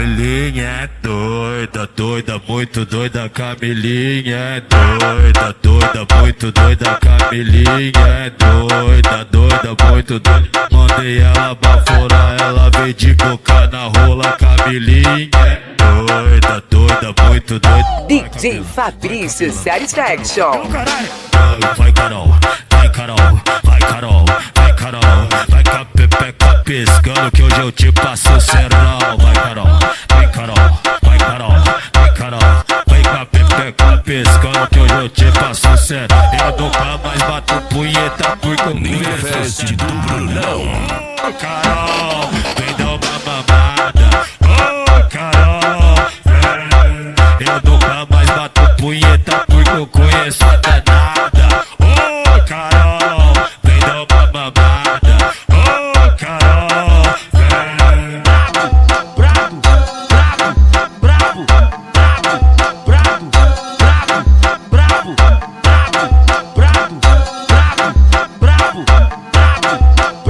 Camilinha é doida, doida, muito doida. Camilinha é doida, doida, muito doida. Camilinha é doida, doida, muito doida. Mandei ela baforar, ela veio de boca na rola. Camilinha é doida, doida, muito doida. DJ Fabrício Satisfaction. Vai Carol, vai Carol, vai Carol, vai Carol, vai com a pepeca piscando que hoje eu te passo serão. Vai Carol, vai Carol, vai Carol, vai Carol, vai com a pepeca piscando que hoje eu te passo serão. Eu nunca mais bato punheta porque eu Ninfest do Brunão. Ô Carol, vem dar uma mamada. Ô Carol, eu nunca mais bato punheta porque eu conheço a danada. Ô Carol, vem dar uma mamada. Ô Carol, brabo, brabo, brabo, brabo, brabo, brabo, brabo, brabo, brabo, brabo, brabo, brabo, brabo.